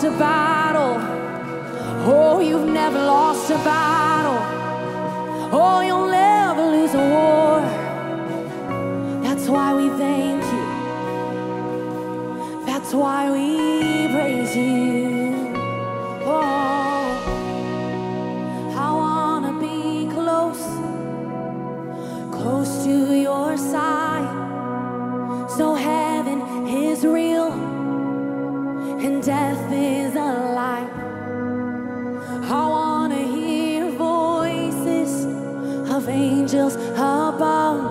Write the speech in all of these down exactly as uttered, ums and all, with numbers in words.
lost a battle. Oh, you've never lost a battle. Oh, you'll never lose a war. That's why we thank you. That's why we praise you. Oh, I wanna be close, close to your side. So heaven is real and death is a lie. I wanna hear voices of angels above,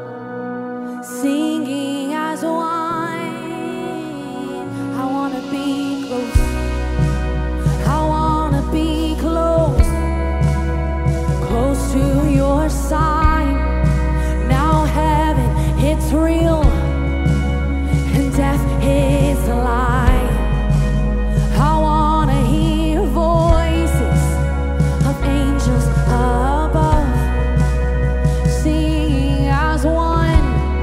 singing as one. I wanna be close. I wanna be close, close to your side. Now heaven, it's real, and death is a lie. I wanna hear voices of angels above, singing as one.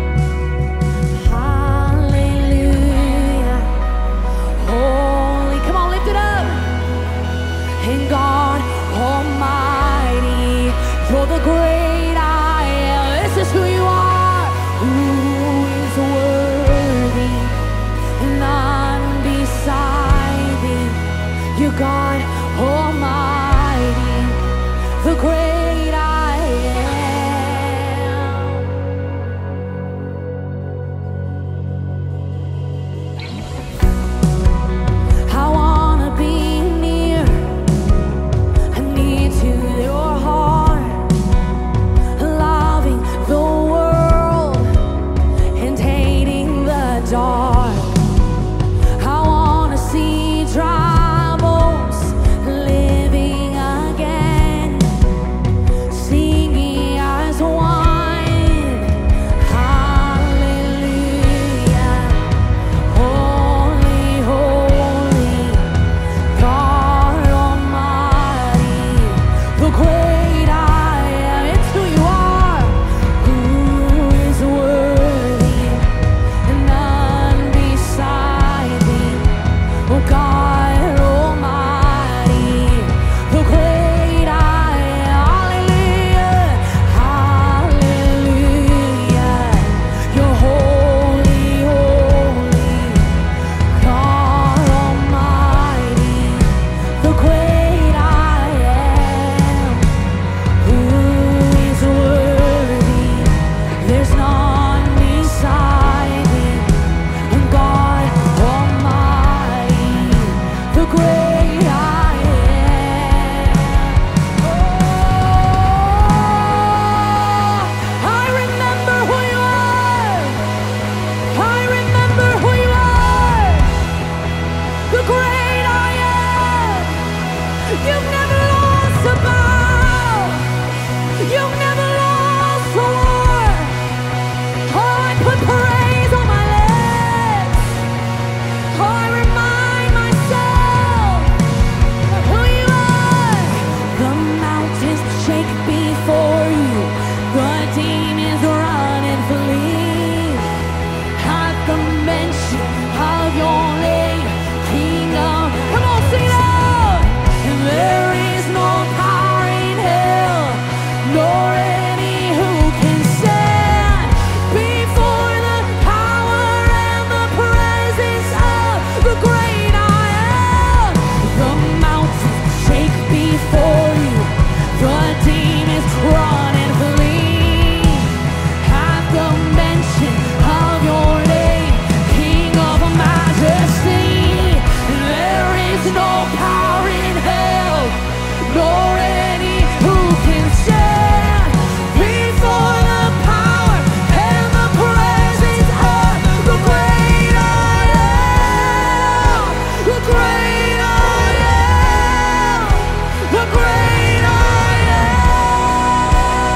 Hallelujah. Holy, come on, lift it up. And God Almighty, you're the great I am. This is who you are. Who is worthy and none beside thee? You're God Almighty, the great I am. I wanna be near, I need to your heart, loving the world and hating the dark. I wanna see dry bones living again, singing as one. Hallelujah. Holy, holy, God Almighty, the great I am. It's who you are. Who is worthy and none beside thee? Oh God Almighty, the great I am. Hallelujah. Hallelujah. You're holy, holy, God Almighty, the great I am. Who is worthy? There's none beside thee. And God Almighty, the great I am. Oh, I remember who you are. I remember who you are. The great I am. You've never lost a battle. You've never lost a war. Oh, I put praise on my lips. Oh, I remind myself of who you are. The mountains shake before you. The demons run and flee at the mention of your name, King of. Come on, sing it out. And there is no power in hell, nor any who can stand before the power and the presence of the great I am. The mountains shake before you, the demons run and flee at the mention of your name, King of majesty. There is no power in hell, nor any who can stand before the power and the presence of the great I am. The great I am. The great I am.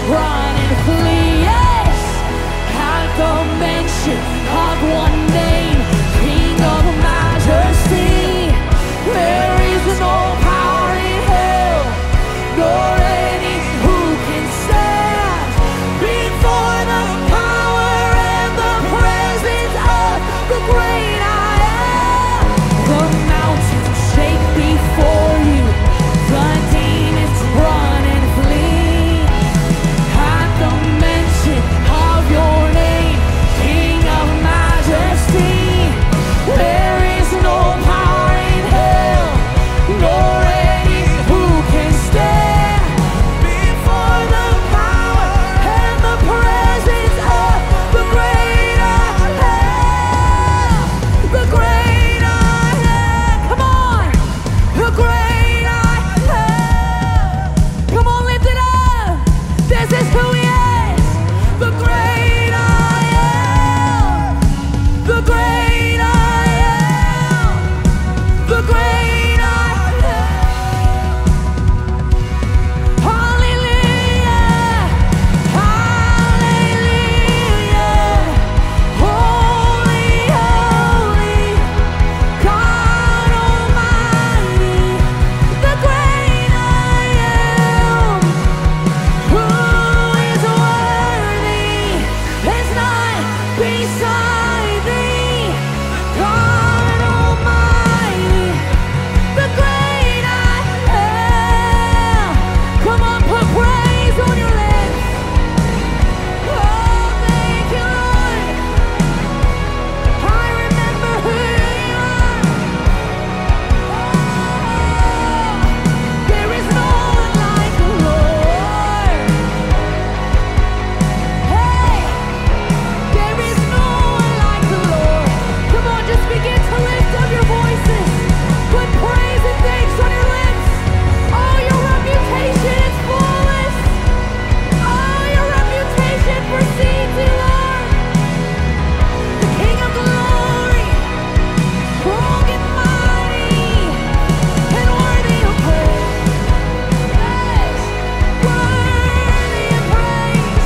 run and flee. Yes, at the mention of one name, King of Majesty, there is no power in hell, nor any who can stand before the power and the presence of the great I am. The mountains shake before you, the demons run and flee at the mention of your name, King of Majesty. There is no power in hell, nor any who can stand before the power and the presence of the great I am. The great I am. Come on. The great I am. Come on, lift it up. This is who he is. The great I am. The great I am. The great I am. Hallelujah. Hallelujah. Holy, holy, God Almighty. The great I am. Who is worthy? There's none beside thee. God Almighty. The great I am. Come on, put praise on your lips. Oh, thank you, Lord. I remember who you are. Oh, there is no one like the Lord. Hey, there is no one like the Lord. Come on, just begin to lift up your voices. Put praise and thanks on your lips. Oh, your reputation is flawless. Oh, your reputation precedes you, Lord. The King of glory, strong and mighty, and worthy of praise. Yes, worthy of praise.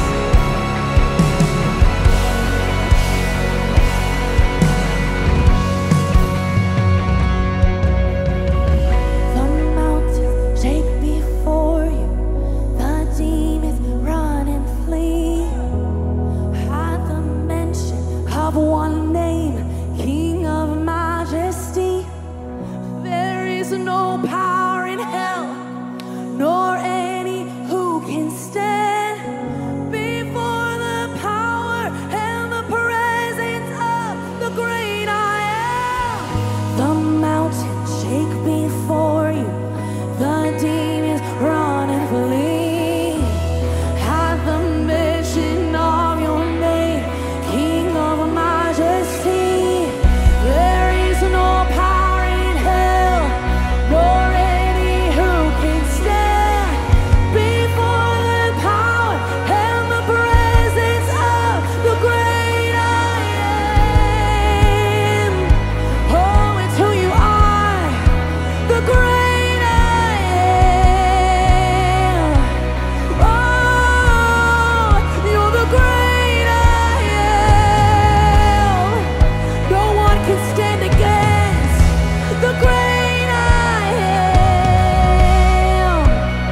The mountains shake before you, the demons run and flee at the mention of one name, King of Majesty. There is no power in hell, nor any who can stand before the power and the presence of the great I am. The mountains shake before you, the demons run and flee at the mention of your name, King of Majesty. There is no power in hell, nor any who can stand before the power and the presence of the great I am. Oh, it's who you are, the great I am. Oh, you're the great I am. No one can stand against the great I am.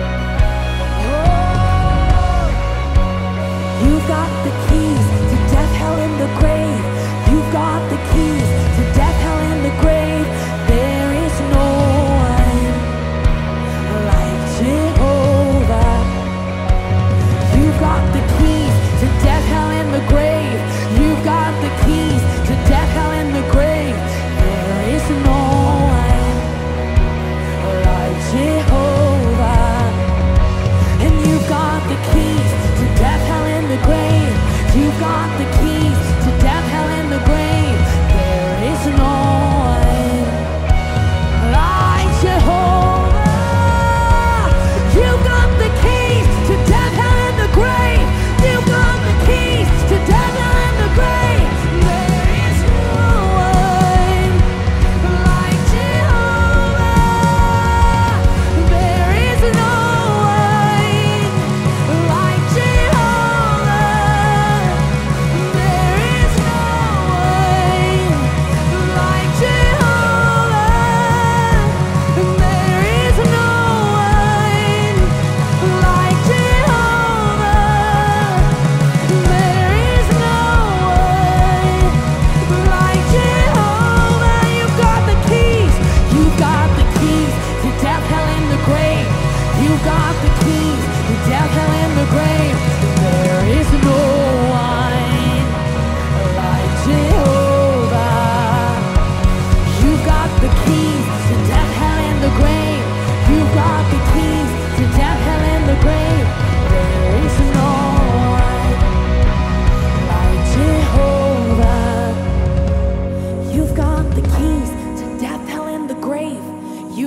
Oh, you've got the keys to death, hell, and the grave. You've got the keys to death, hell, and the grave. There is no one like Jehovah. You've got the keys to death, hell, and the grave. You've got the keys to death, hell, and the grave. There is no one like Jehovah. And you've got the keys to death, hell, and the grave. You've got the keys to death, hell, and the grave. There is no one like Jehovah. You've got the keys to death, hell, and the grave. You've got the keys to death, hell, and the grave. There is no one like Jehovah.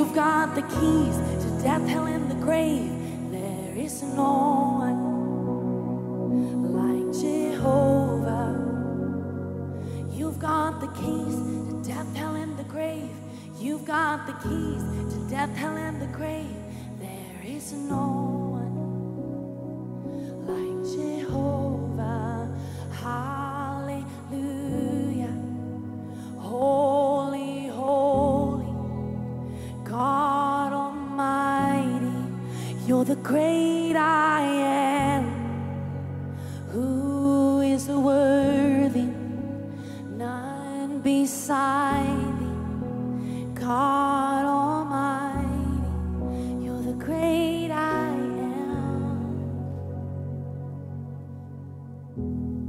You've got the keys to death, hell, and the grave. There is no one like Jehovah. You've got the keys to death, hell, and the grave. You've got the keys to death, hell, and the grave. There is no one like Jehovah. Hallelujah. Holy, holy, God Almighty, you're the great I am. Who is worthy? None beside thee. God Almighty, you're the great I am.